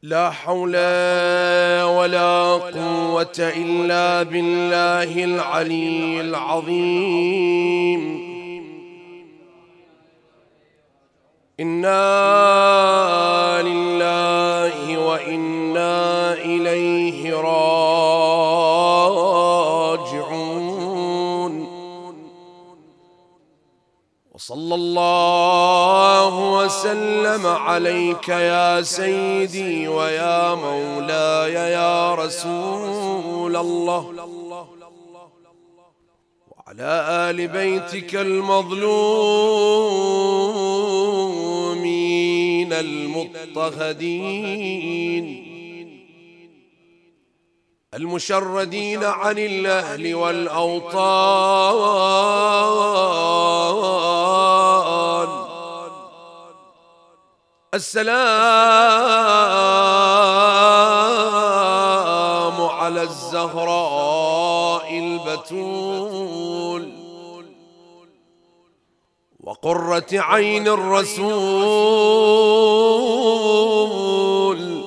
لا حول ولا قوة إلا بالله العلي العظيم. إنا لله وإنا إليه راجعون. وصلى الله وسلم عليك يا سيدي ويا مولاي يا رسول الله، وعلى آل بيتك المظلومين المضطهدين المشردين عن الأهل والأوطان. السلام على الزهراء البتول وقرة عين الرسول.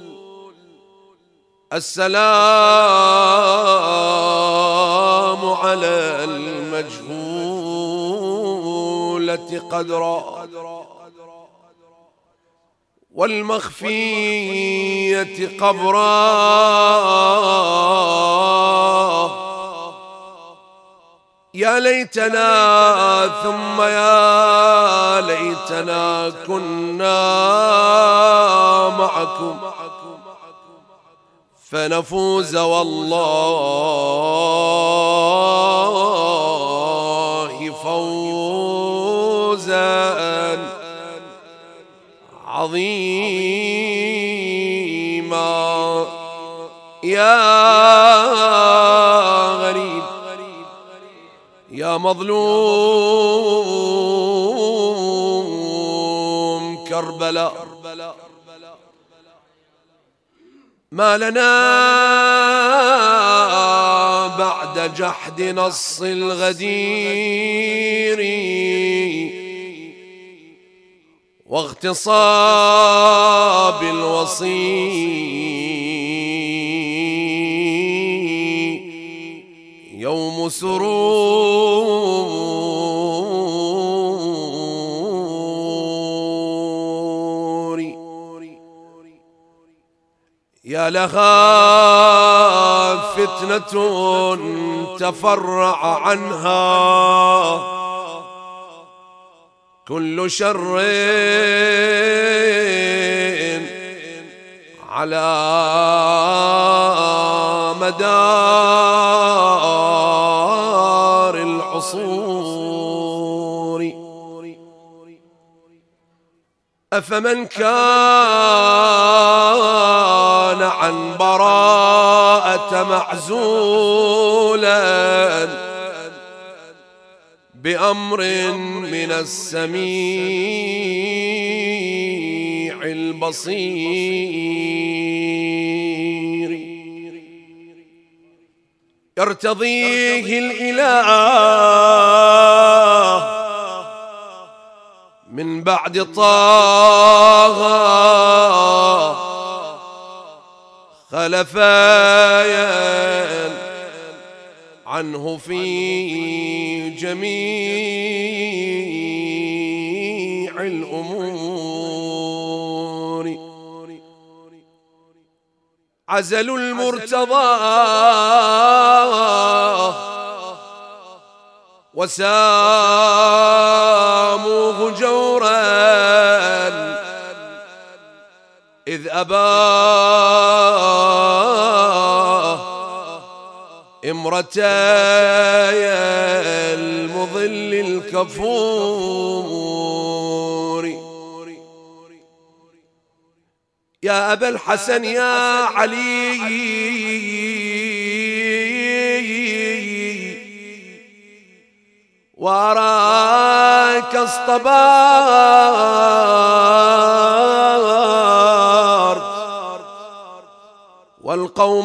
السلام على المجهولة قدرا والمخفية قبرا. يا ليتنا ثم يا ليتنا كنا معكم فنفوز والله فوزا عظيما. يا غريب يا مظلوم كربلاء، ما لنا بعد جحد نص الغدير واغتصاب الوصي يوم سرور. يا لها فتنة تفرع عنها كل شر على مدار العصور. أفمن كان عن براءة معزولا بأمر من السميع البصير يرتضيه الإله من بعد طه خلفايا عنه في جميع الأمور. عزلوا المرتضى وساموه جورا إذ أباه امرتاي المظل الكفور. يا أبا الحسن يا علي وأراك اصطبرت والقوم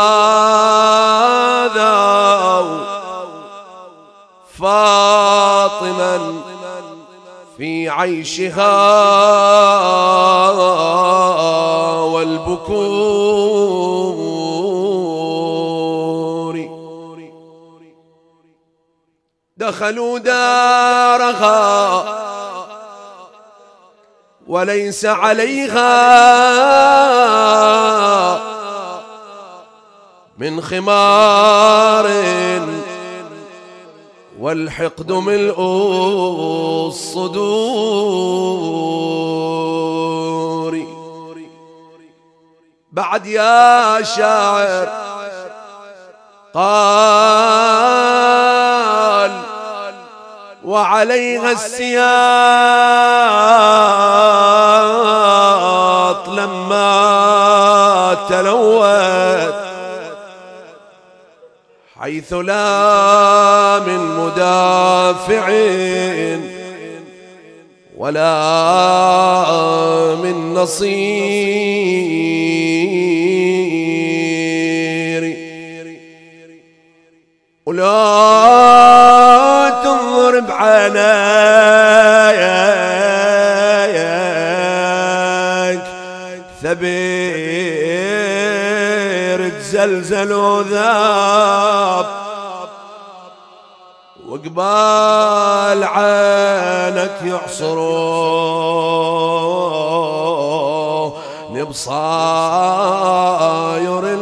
آذوا فاطما في عيشها والبكور دخلوا دارها وليس عليها من خمار والحقد ملء الصدور. بعد يا شاعر قال وعليها السياط لما تلوت حيث لا من مدافع ولا من نصير. ولا تنظر بعينيك ثبير تزلزل وذاب وقبال عينك يعصرون بصاير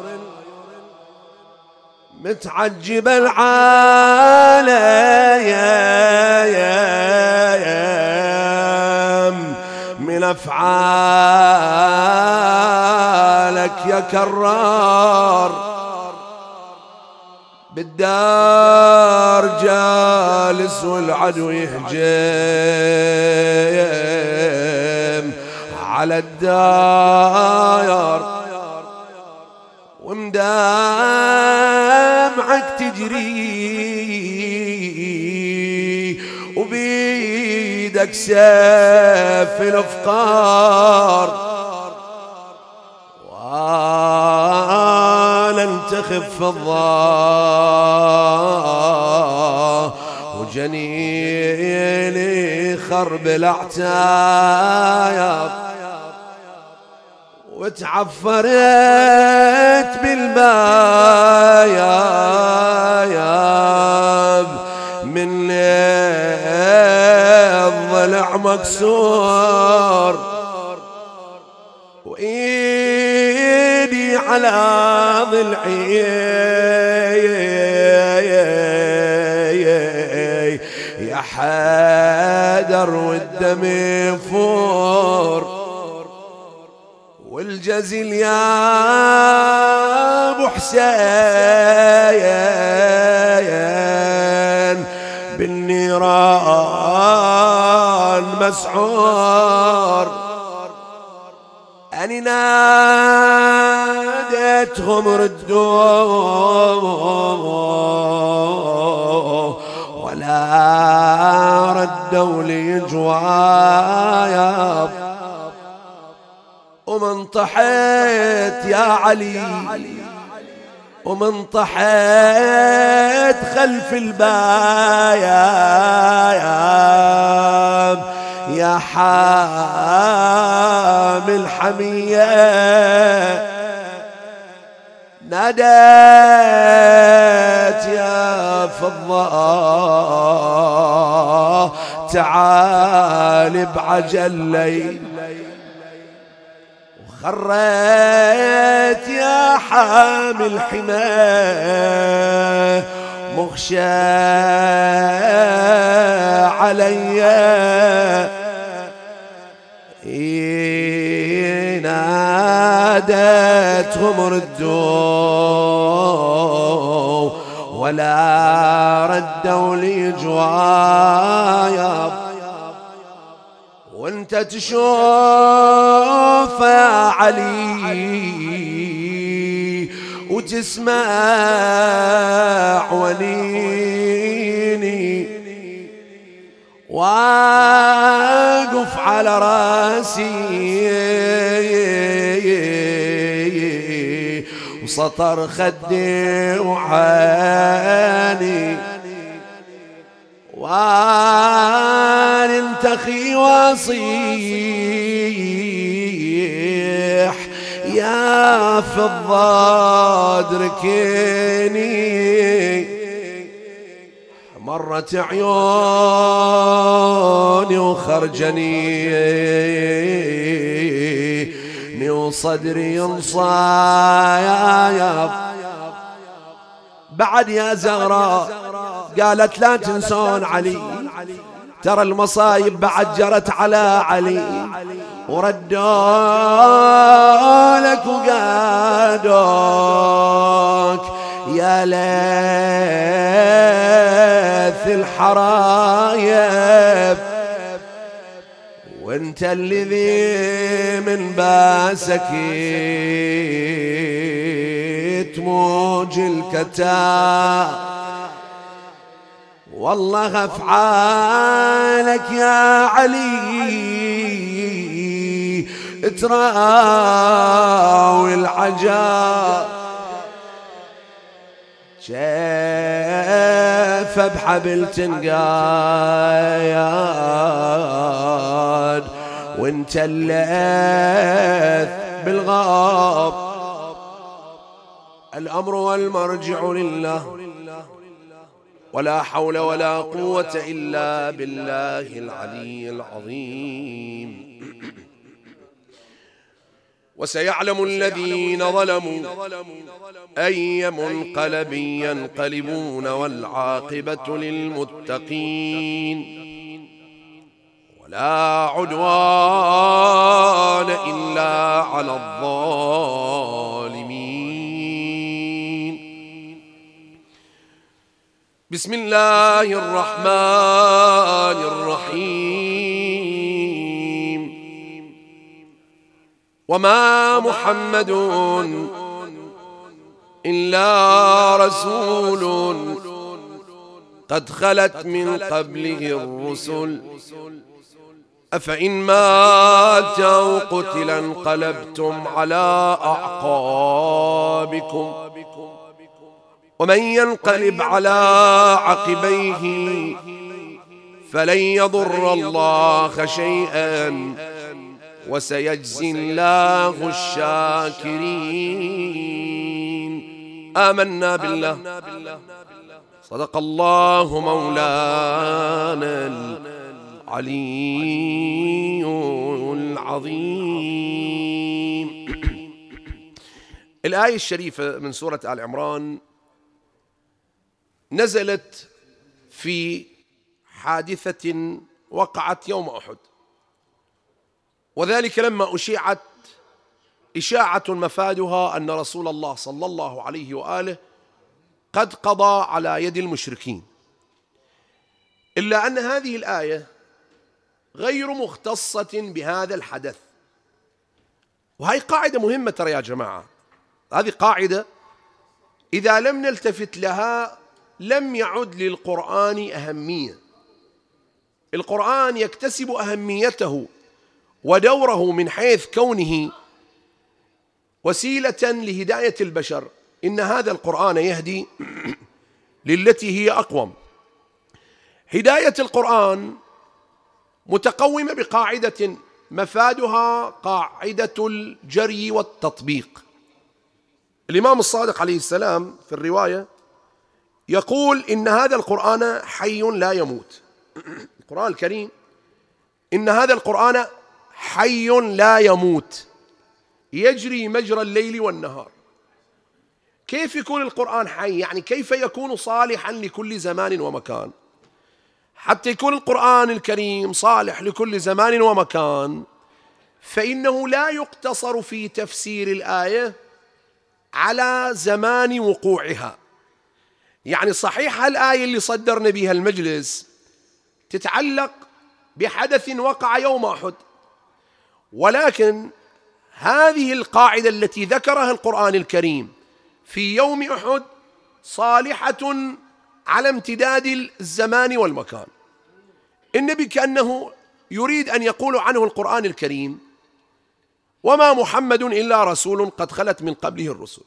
متعجب العالم من أفعالك يا كرار. بالدار جالس والعدو يهجم على الدار ومدامعك تجري وبيدك سيف الافكار ولن تخف الضا وجنيني خرب الاعتاب وتعفرت بالباياب من الضلع مكسور وإيدي على ضلعي يا حيدر والدم يفور والجزل يا ابو حسين بالنيران مسعور. أني ناديتهم ردوا ولا ردوا لي جواب ومن طحيت يا علي ومن طحيت خلف الباياب يا حامل حمية ناديت يا فضاء تعال بعجلي خريت يا حامل حماه مخشى علي نادتهم ردوا ولا ردوا لي جواب وانت تشوف يا علي وتسمع ونيني واقف على راسي وسطر خدي وعاني وان انتخي واصيح يا فضة ادركيني، مرت عيوني وخرجني وصدري ينصايب. بعد يا زهراء قالت لا تنسون علي، ترى المصايب بعد جرت على علي، وردوا لك وقادوك يا ليث الحرايب، وانت الذي من باسك تموج الكتاب. والله أفعالك يا علي تراوي العجاب، شاف بحبل تنقاد وانت الليث بالغاب. الأمر والمرجع لله، ولا حول ولا قوة إلا بالله العلي العظيم. وسيعلم الذين ظلموا أي منقلب ينقلبون، والعاقبة للمتقين، ولا عدوان إلا على الظالمين. بسم الله الرحمن الرحيم. وما محمد إلا رسول قد خلت من قبله الرسل، أفإن مات أو قتل انقلبتم على أعقابكم، ومن ينقلب على عقبيه فلن يضر الله شيئا، وسيجزي الله الشاكرين. آمنا بالله، صدق الله مولانا العلي العظيم. الآية الشريفة من سورة آل عمران نزلت في حادثة وقعت يوم أحد، وذلك لما أشيعت إشاعة مفادها أن رسول الله صلى الله عليه وآله قد قضى على يد المشركين. إلا أن هذه الآية غير مختصة بهذا الحدث، وهي قاعدة مهمة ترى يا جماعة. هذه قاعدة إذا لم نلتفت لها لم يعد للقرآن أهمية. القرآن يكتسب أهميته ودوره من حيث كونه وسيلة لهداية البشر. إن هذا القرآن يهدي للتي هي أقوم. هداية القرآن متقومة بقاعدة مفادها قاعدة الجري والتطبيق. الإمام الصادق عليه السلام في الرواية يقول إن هذا القرآن حي لا يموت. القرآن الكريم إن هذا القرآن حي لا يموت، يجري مجرى الليل والنهار. كيف يكون القرآن حي؟ يعني كيف يكون صالحا لكل زمان ومكان؟ حتى يكون القرآن الكريم صالح لكل زمان ومكان، فإنه لا يقتصر في تفسير الآية على زمان وقوعها. يعني صحيح الآية اللي صدرنا بها المجلس تتعلق بحدث وقع يوم أحد، ولكن هذه القاعدة التي ذكرها القرآن الكريم في يوم أحد صالحة على امتداد الزمان والمكان. النبي كأنه يريد أن يقول عنه القرآن الكريم: وما محمد إلا رسول قد خلت من قبله الرسل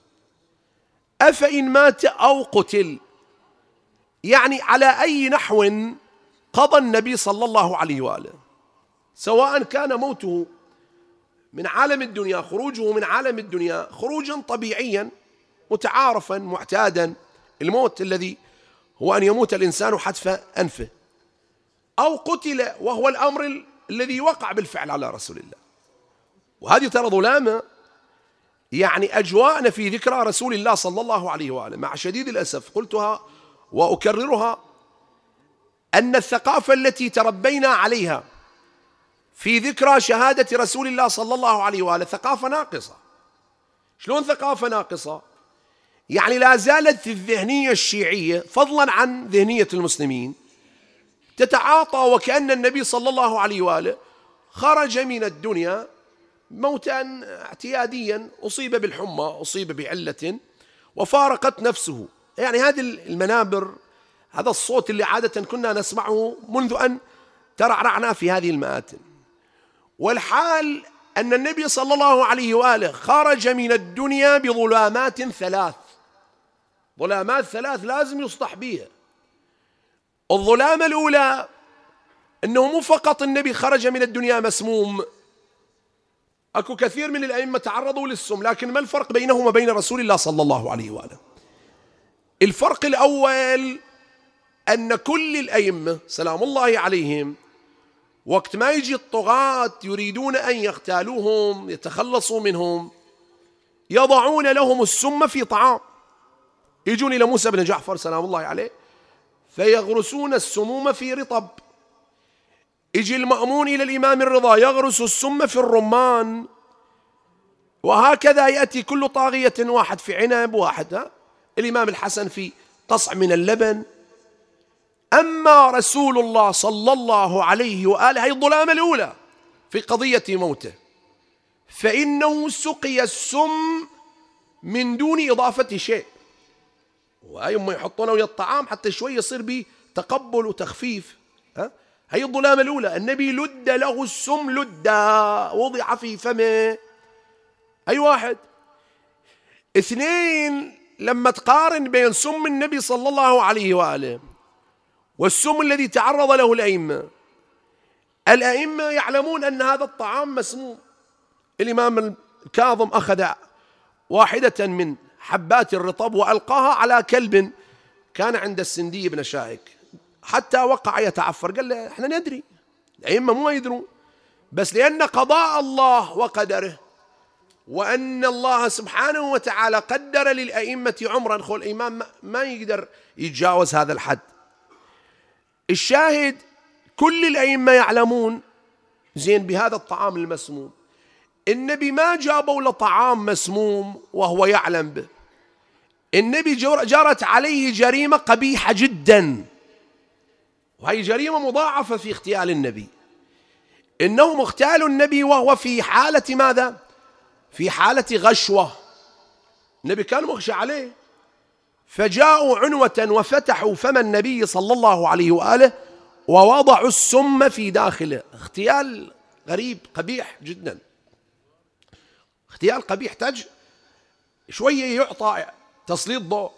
أفإن مات أو قتل. يعني على أي نحو قضى النبي صلى الله عليه وآله، سواء كان موته من عالم الدنيا، خروجه من عالم الدنيا خروجا طبيعيا متعارفا معتادا، الموت الذي هو أن يموت الإنسان حتف أنفه، أو قتل، وهو الأمر الذي وقع بالفعل على رسول الله. وهذه ترى ظلامة يعني أجواءنا في ذكرى رسول الله صلى الله عليه وآله. مع شديد الأسف قلتها وأكررها، أن الثقافة التي تربينا عليها في ذكرى شهادة رسول الله صلى الله عليه وآله ثقافة ناقصة. شلون ثقافة ناقصة؟ يعني لا زالت الذهنية الشيعية فضلا عن ذهنية المسلمين تتعاطى وكأن النبي صلى الله عليه وآله خرج من الدنيا موتا اعتياديا، أصيب بالحمى، أصيب بعلة وفارقت نفسه. يعني هذه المنابر، هذا الصوت اللي عادة كنا نسمعه منذ أن ترعرعنا في هذه المآتم. والحال أن النبي صلى الله عليه وآله خرج من الدنيا بظلامات ثلاث، ظلامات ثلاث لازم يصطح بها. الظلامة الأولى أنه مو فقط النبي خرج من الدنيا مسموم، أكو كثير من الأئمة تعرضوا للسم، لكن ما الفرق بينهم وبين رسول الله صلى الله عليه وآله؟ الفرق الأول أن كل الأئمة سلام الله عليهم وقت ما يجي الطغاة يريدون أن يغتالوهم يتخلصوا منهم يضعون لهم السم في طعام. يجون إلى موسى بن جعفر سلام الله عليه فيغرسون السموم في رطب، يجي المأمون إلى الإمام الرضا يغرس السم في الرمان، وهكذا يأتي كل طاغية، واحد في عنب، واحد الإمام الحسن في قصع من اللبن. أما رسول الله صلى الله عليه وآله هي الظلامة الأولى في قضية موته، فإنه سقي السم من دون إضافة شيء، وهم يحطونه ويا الطعام حتى شوي يصير به تقبل وتخفيف. هي الظلامة الأولى. النبي لد له السم لدا، وضع في فمه. أي واحد. اثنين، لما تقارن بين سم النبي صلى الله عليه وآله والسم الذي تعرض له الأئمة، الأئمة يعلمون أن هذا الطعام مسموم. الإمام الكاظم أخذ واحدة من حبات الرطب وألقاها على كلب كان عند السندي بن شائك حتى وقع يتعفر. قال له احنا ندري، الأئمة مو يدرون، بس لأن قضاء الله وقدره، وأن الله سبحانه وتعالى قدر للأئمة عمرا، خو الإمام ما يقدر يتجاوز هذا الحد. الشاهد كل الأئمة يعلمون زين بهذا الطعام المسموم. النبي ما جابوا له طعام مسموم وهو يعلم به. النبي جرت عليه جريمة قبيحة جدا، وهي جريمة مضاعفة في اغتيال النبي. إنهم اغتالوا النبي وهو في حالة ماذا؟ في حالة غشوة. النبي كان مغشى عليه، فجاءوا عنوة وفتحوا فم النبي صلى الله عليه وآله ووضعوا السم في داخله. اغتيال غريب قبيح جدا، اغتيال قبيح يحتاج شوية يعطى تسليط ضوء.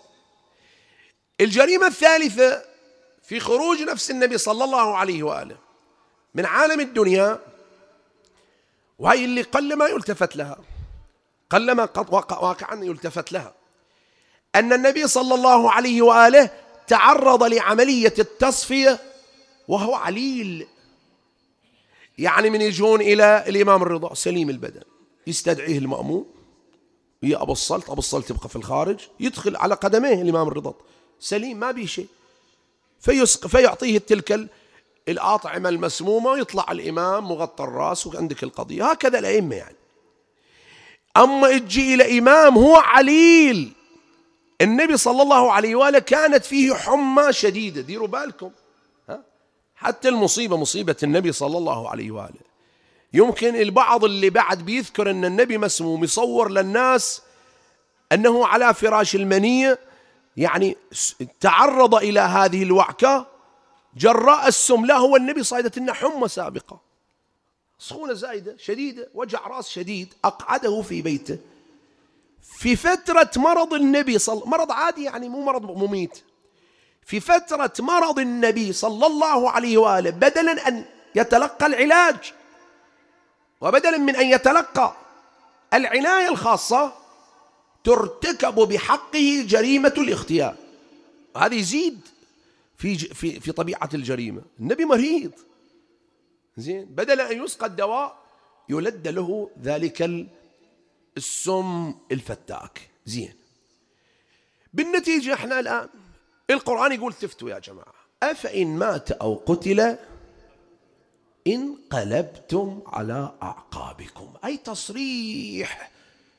الجريمة الثالثة في خروج نفس النبي صلى الله عليه وآله من عالم الدنيا، وهي اللي قلما يلتفت لها، قلما واقعا يلتفت لها، أن النبي صلى الله عليه وآله تعرض لعملية التصفية وهو عليل. يعني من يجون إلى الإمام الرضا سليم البدن يستدعيه المأمون، يا أبو الصلت، أبو الصلت يبقى في الخارج، يدخل على قدميه الإمام الرضا سليم ما بيه شيء، فيعطيه تلك الأطعمة المسمومة، ويطلع الإمام مغطى الرأس وعندك القضية. هكذا الأئمة يعني. أما تجي إلى إمام هو عليل، النبي صلى الله عليه وآله كانت فيه حمى شديدة، ديروا بالكم، حتى المصيبة مصيبة النبي صلى الله عليه وآله. يمكن البعض اللي بعد بيذكر أن النبي مسموم يصور للناس أنه على فراش المنية، يعني تعرض إلى هذه الوعكة جراء السم. لا، هو النبي صايدة لنا حمى سابقة، سخونة زايدة شديدة، وجع رأس شديد، أقعده في بيته في فترة مرض النبي مرض عادي يعني مو مرض مميت. في فترة مرض النبي صلى الله عليه وآله بدلا أن يتلقى العلاج وبدلا من أن يتلقى العناية الخاصة ترتكب بحقه جريمة الاغتيال. هذا يزيد في طبيعة الجريمة. النبي مريض، زين، بدل أن يسقى الدواء يلد له ذلك السم الفتاك. زين، بالنتيجة احنا الآن القرآن يقول تفتوا يا جماعة: أفإن مات أو قتل انقلبتم على أعقابكم. أي تصريح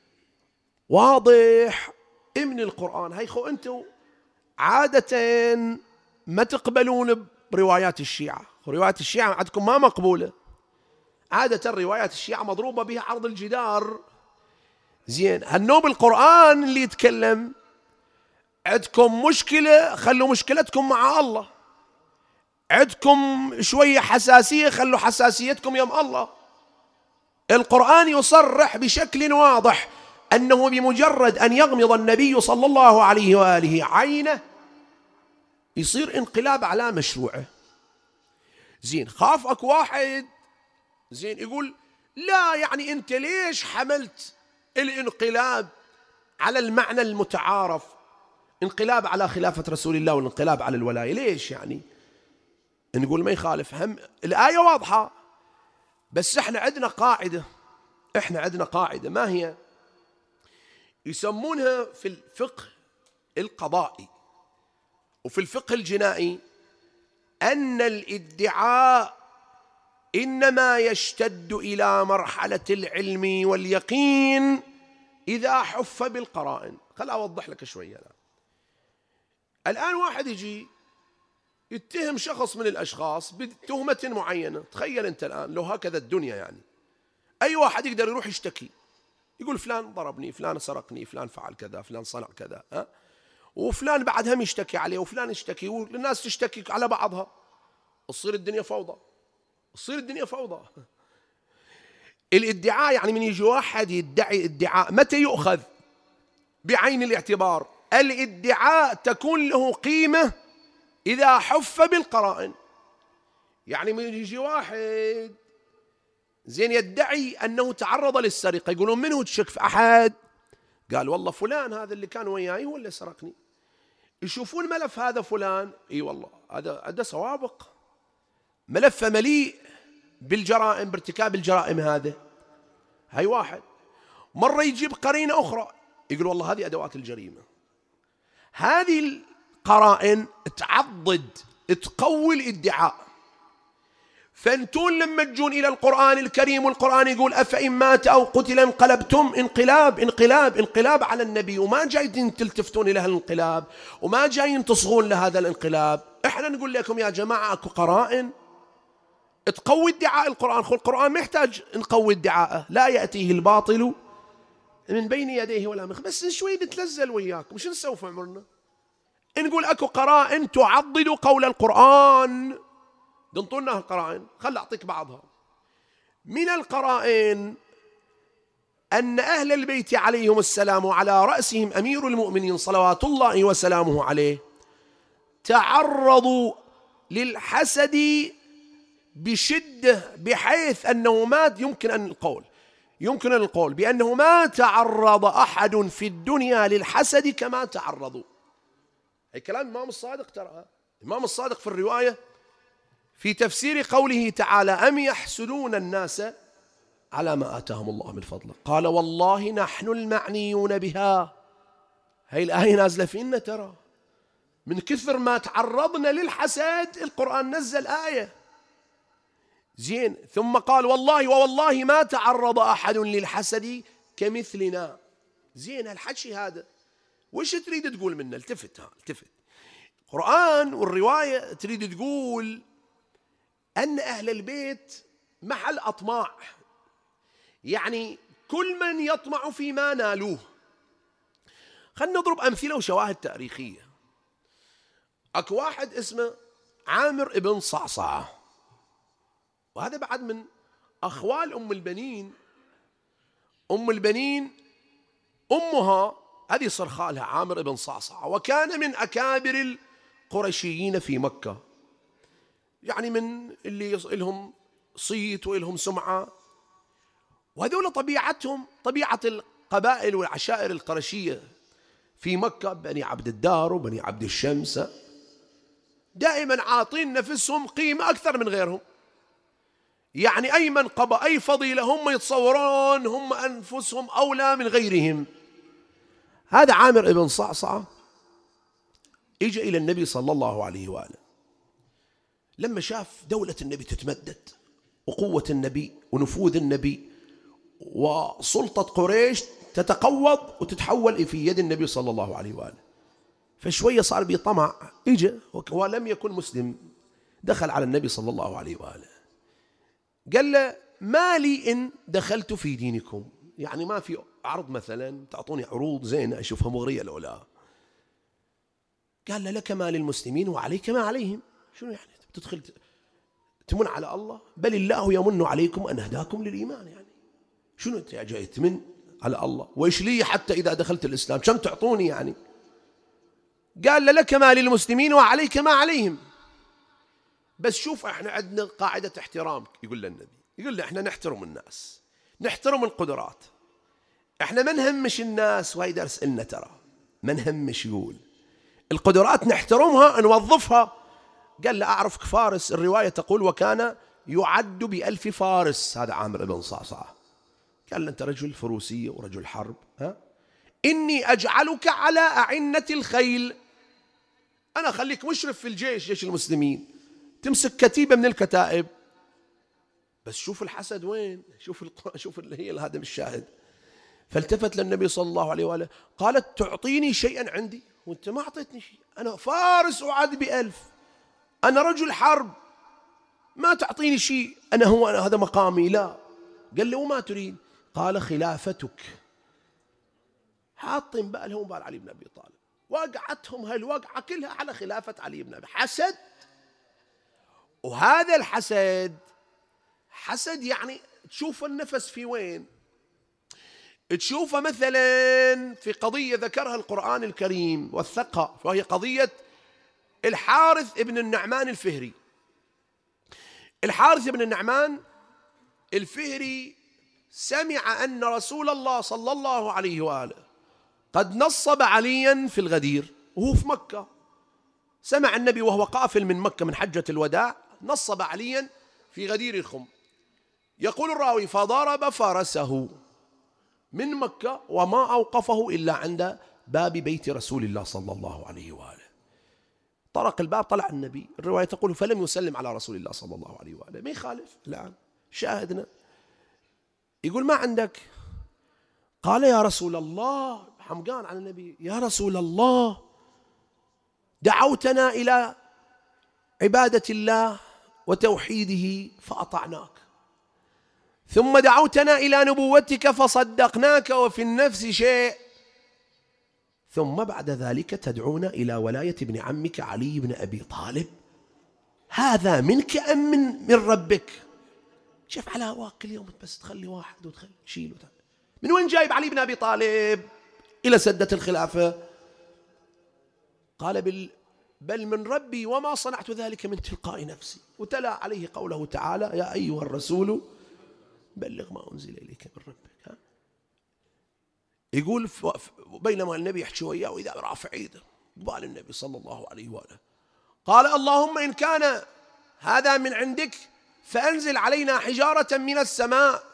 واضح من القرآن. هيخو أنتم عادة ما تقبلون بروايات الشيعة، روايات الشيعة عندكم ما مقبولة، عادة روايات الشيعة مضروبة بها عرض الجدار. زين، هالنوب القرآن اللي يتكلم. عندكم مشكلة، خلوا مشكلتكم مع الله. عندكم شوية حساسية، خلوا حساسيتكم يم الله. القرآن يصرح بشكل واضح أنه بمجرد أن يغمض النبي صلى الله عليه وآله عينه يصير انقلاب على مشروعه. زين، خافك واحد زين يقول: لا، يعني أنت ليش حملت الانقلاب على المعنى المتعارف، انقلاب على خلافة رسول الله والانقلاب على الولاية، ليش يعني؟ نقول ما يخالف، هم الآية واضحة، بس احنا عندنا قاعدة، ما هي؟ يسمونها في الفقه القضائي وفي الفقه الجنائي أن الادعاء إنما يشتد إلى مرحلة العلم واليقين إذا حف بالقرائن. خل أوضح لك شوية. الآن واحد يجي يتهم شخص من الأشخاص بتهمة معينة. تخيل أنت الآن لو هكذا الدنيا، يعني أي واحد يقدر يروح يشتكي، يقول فلان ضربني، فلان سرقني، فلان فعل كذا، فلان صنع كذا، وفلان بعد هم يشتكي عليه، وفلان يشتكي، والناس تشتكي على بعضها، تصير الدنيا فوضى. الادعاء يعني من يجي واحد يدعي ادعاء، متى يؤخذ بعين الاعتبار؟ الادعاء تكون له قيمة إذا حف بالقرائن. يعني من يجي واحد زين يدعي أنه تعرض للسرقة، يقولون منه تشك في أحد؟ قال والله فلان هذا اللي كان وياي هو اللي سرقني. يشوفون ملف هذا فلان، اي والله هذا سوابق، ملف مليء بالجرائم، بارتكاب الجرائم. هاي واحد. مرة يجيب قرينة أخرى يقول والله هذه أدوات الجريمة. هذه القرائن تعضد، تقوي الادعاء. فانتون لما تجون إلى القرآن الكريم والقرآن يقول أفإن مات أو قتل انقلبتم، انقلاب على النبي، وما جايين تلتفتون إلى الانقلاب، وما جايين تصغون لهذا الانقلاب. احنا نقول لكم يا جماعة اكو قرائن تقوي ادعاء القرآن. القرآن ما يحتاج نقوي ادعاءه، لا يأتيه الباطل من بين يديه ولا من خلفه. بس شوي نتلزل وياكم، وش نسوي في عمرنا؟ نقول اكو قرائن تعضد قول القرآن. دنطونا القرائن، خل أعطيك بعضها. من القرائن أن أهل البيت عليهم السلام وعلى رأسهم أمير المؤمنين صلوات الله وسلامه عليه تعرضوا للحسد بشدة، بحيث أنه ما يمكن أن القول بأنه ما تعرض أحد في الدنيا للحسد كما تعرضوا. هي كلام الإمام الصادق، ترى الإمام الصادق في الرواية في تفسير قوله تعالى أم يحسدون الناس على ما آتاهم الله من فضله، قال والله نحن المعنيون بها. هاي الآية نازلة فينا، ترى من كثر ما تعرضنا للحسد القرآن نزل آية. زين، ثم قال والله ما تعرض أحد للحسد كمثلنا. زين، الحكي هذا وش تريد تقول منه؟ التفت القرآن والرواية تريد تقول أن أهل البيت محل أطماع، يعني كل من يطمع فيما نالوه. خلنا نضرب أمثلة وشواهد تاريخية. أكو واحد اسمه عامر ابن صعصعة، وهذا بعد من أخوال أم البنين. أمها هذه صار خالها عامر ابن صعصعة، وكان من أكابر القرشيين في مكة، يعني من اللي لهم صيت وإلهم سمعة. وهذول طبيعتهم طبيعة القبائل والعشائر القرشية في مكة، بني عبد الدار وبني عبد الشمس، دائما عاطين نفسهم قيمة أكثر من غيرهم. يعني أي منقبة أي فضيلة هم يتصورون هم أنفسهم أولى من غيرهم. هذا عامر بن صعصعة إجا إلى النبي صلى الله عليه وآله لما شاف دولة النبي تتمدد وقوة النبي ونفوذ النبي وسلطة قريش تتقوض وتتحول في يد النبي صلى الله عليه وآله، فشوية صار بطمع، إجا ولم يكن مسلم، دخل على النبي صلى الله عليه وآله قال له ما لي إن دخلت في دينكم، يعني ما في عرض مثلا تعطوني عروض زينة أشوفها مغرية لو لا. قال له لك ما للمسلمين وعليك ما عليهم. شنو يعني تدخل تمن على الله؟ بل الله يمن عليكم أن هداكم للإيمان. يعني شنو أنت جاي تمن على الله؟ وإيش لي حتى إذا دخلت الإسلام كم تعطوني يعني؟ قال له لك ما للمسلمين وعليك ما عليهم، بس شوف احنا عندنا قاعدة احترام. يقول له النبي، يقول له احنا نحترم الناس، نحترم القدرات، احنا ما نهمش الناس، وهي درس إلنا ترى ما نهمش. يقول القدرات نحترمها نوظفها. قال له أعرفك فارس، الرواية تقول وكان يعد ب1000 فارس هذا عامر بن صعصعة. قال له أنت رجل فروسية ورجل حرب، ها؟ إني أجعلك على أعنة الخيل، أنا أخليك مشرف في الجيش، جيش المسلمين، تمسك كتيبة من الكتائب. بس شوف الحسد وين، شوف اللي هي هذا الشاهد. فالتفت للنبي صلى الله عليه وآله قالت تعطيني شيئا عندي وانت ما أعطيتني شيء، أنا فارس أعد ب1000، أنا رجل حرب، ما تعطيني شيء، أنا هذا مقامي. لا. قال له وما تريد؟ قال خلافتك. حاطين بالهم بال علي بن أبي طالب، وقعتهم هالوقعة كلها على خلافة علي بن أبي. حسد. وهذا الحسد حسد يعني تشوف النفس في وين؟ تشوفه مثلا في قضية ذكرها القرآن الكريم والثقة، وهي قضية الحارث ابن النعمان الفهري. الحارث ابن النعمان الفهري سمع أن رسول الله صلى الله عليه وآله قد نصب عليا في الغدير وهو في مكة. سمع النبي وهو قافل من مكة من حجة الوداع نصب عليا في غدير الخم. يقول الراوي فضرب فرسه من مكة وما أوقفه إلا عند باب بيت رسول الله صلى الله عليه وآله. طرق الباب طلع النبي، الرواية تقول فلم يسلم على رسول الله صلى الله عليه وآله. ما يخالف الآن شاهدنا. يقول ما عندك؟ قال يا رسول الله، حمقان على النبي، يا رسول الله دعوتنا إلى عبادة الله وتوحيده فأطعناك، ثم دعوتنا إلى نبوتك فصدقناك وفي النفس شيء، ثم بعد ذلك تدعونا إلى ولاية ابن عمك علي بن أبي طالب، هذا منك أم من ربك؟ شوف على هواك كل يوم بس تخلي واحد وتخلي شيله. من وين جايب علي بن أبي طالب إلى سدة الخلافة؟ قال بل من ربي وما صنعت ذلك من تلقاء نفسي. وتلا عليه قوله تعالى يا أيها الرسول بلغ ما أنزل إليك من ربك. يقول بينما النبي يحكي وياه وإذا رافع ايده قبال النبي صلى الله عليه وآله قال اللهم إن كان هذا من عندك فأنزل علينا حجارة من السماء.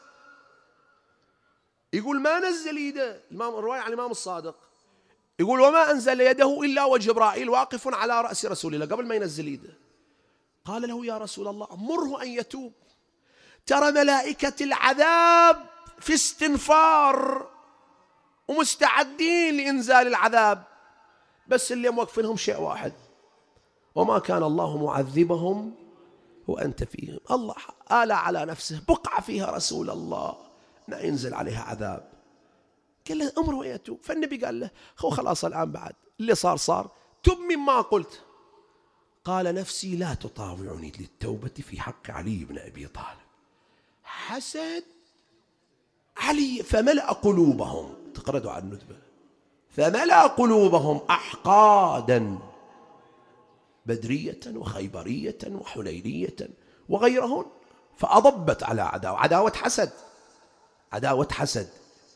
يقول ما نزل يده، الرواية عن الإمام الصادق يقول وما أنزل يده إلا وجبرائيل واقف على رأس رسول الله قبل ما ينزل يده. قال له يا رسول الله مره أن يتوب، ترى ملائكة العذاب في استنفار ومستعدين لإنزال العذاب، بس اللي موقفينهم شيء واحد، وما كان الله معذبهم وأنت فيهم. الله آل على نفسه بقعة فيها رسول الله لا ينزل عليها عذاب. قال له أمره ويتوب. فالنبي قال له هو خلاص الآن بعد اللي صار تب مما قلت. قال نفسي لا تطاوعني للتوبة في حق علي بن أبي طالب. حسد علي فملأ قلوبهم، تقردوا على الندبة، فملأ قلوبهم أحقادا بدرية وخيبرية وحنينية وغيرهن، فأضبت على عداوة حسد. عداوة حسد.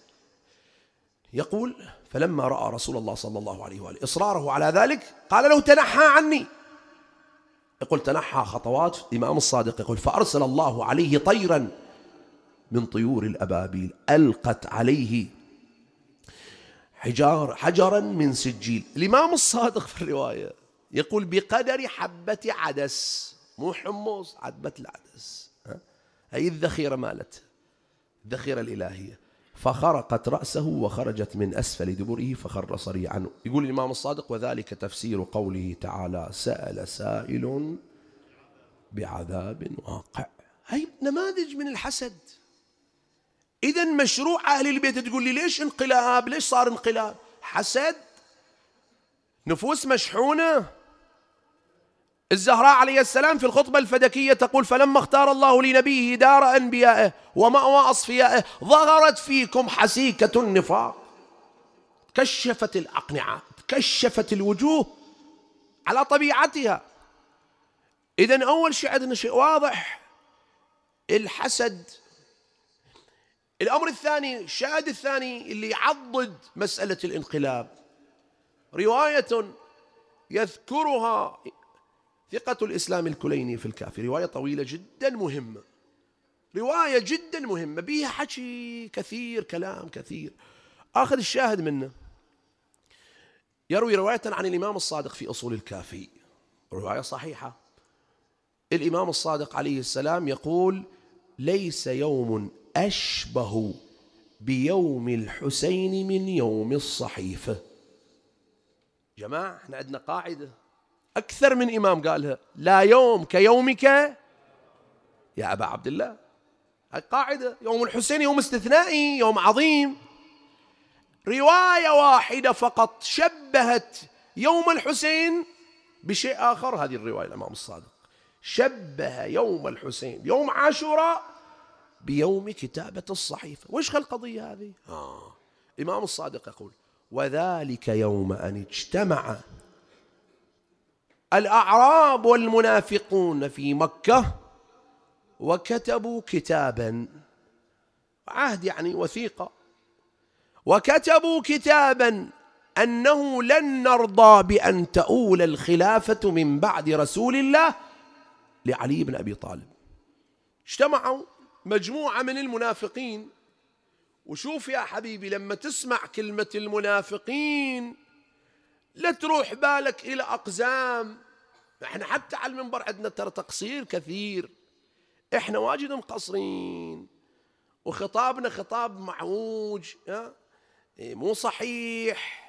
يقول فلما رأى رسول الله صلى الله عليه وآله إصراره على ذلك قال له تنحى عني. يقول تنحى خطوات. الإمام الصادق يقول فأرسل الله عليه طيرا من طيور الأبابيل ألقت عليه حجرا من سجيل. الإمام الصادق في الرواية يقول بقدر حبة عدس، مو حمص، حبة العدس، هي الذخيرة مالت الذخيرة الإلهية. فخرقت رأسه وخرجت من أسفل دبره فخر صريعا. يقول الإمام الصادق وذلك تفسير قوله تعالى سأل سائل بعذاب واقع. هي نماذج من الحسد. إذا مشروع أهل البيت. تقول لي ليش انقلاب؟ ليش صار انقلاب؟ حسد، نفوس مشحونة. الزهراء عليه السلام في الخطبة الفدكية تقول فلما اختار الله لنبيه دار أنبيائه ومأوى أصفيائه ظهرت فيكم حسيكة النفاق. كشفت الأقنعة، كشفت الوجوه على طبيعتها. إذن أول شيء عندنا شيء واضح، الحسد. الأمر الثاني، الشاهد الثاني اللي يعضد مسألة الانقلاب، رواية يذكرها ثقة الإسلام الكليني في الكافي، رواية طويلة جدا مهمة، رواية جدا مهمة بيها حكي كثير، كلام كثير. آخذ الشاهد منه. يروي رواية عن الإمام الصادق في أصول الكافي، رواية صحيحة. الإمام الصادق عليه السلام يقول ليس يوم أشبه بيوم الحسين من يوم الصحيفة. جماعة احنا عندنا قاعدة أكثر من إمام قالها، لا يوم كيومك يا أبا عبد الله. هاي قاعدة. يوم الحسين يوم استثنائي، يوم عظيم. رواية واحدة فقط شبهت يوم الحسين بشيء آخر، هذه الرواية الإمام الصادق شبه يوم الحسين يوم عاشوراء بيوم كتابة الصحيفة. وش القضية هذه؟ الإمام الصادق يقول وذلك يوم أن اجتمع الأعراب والمنافقون في مكة وكتبوا كتابا، عهد يعني وثيقة، وكتبوا كتابا أنه لن نرضى بأن تؤول الخلافة من بعد رسول الله لعلي بن أبي طالب. اجتمعوا مجموعة من المنافقين. وشوف يا حبيبي لما تسمع كلمة المنافقين لا تروح بالك إلى أقزام. احنا حتى على المنبر عندنا ترى تقصير كثير، احنا واجد مقصرين وخطابنا خطاب معوج، مو صحيح.